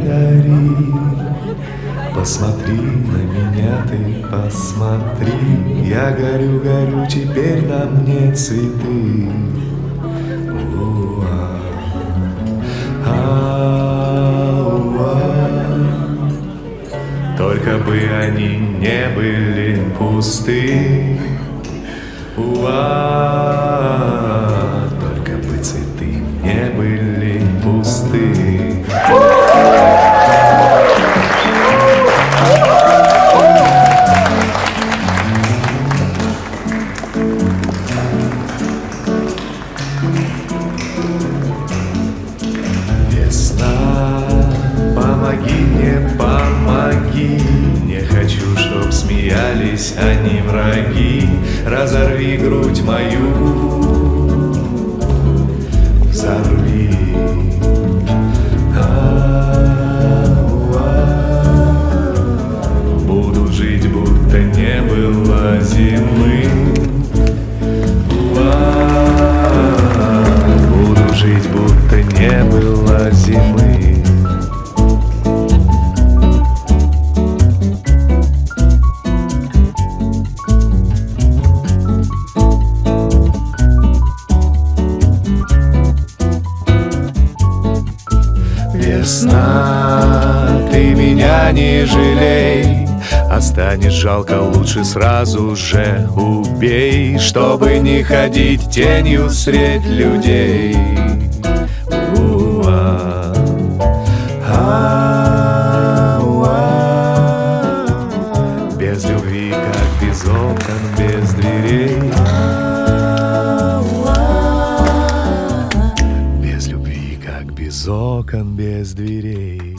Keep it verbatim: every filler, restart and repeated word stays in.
дари. Посмотри на меня ты, посмотри, я горю, горю, теперь на мне цветы. Уа, а-уа. Только бы они не были пусты. Уа, только бы цветы не были пусты. Весна, помоги мне, помоги. Не хочу, чтоб смеялись они, враги. Разорви грудь мою, взорви. А-а-а. Буду жить, будто не было зимы. А-а-а. Буду жить, будто не было зимы. Весна, ты меня не жалей, а станет жалко, лучше сразу же убей, чтобы не ходить тенью средь людей. Уа, а-уа. Без любви, как без окон, без дверей. Без любви, как без окон, без дверей.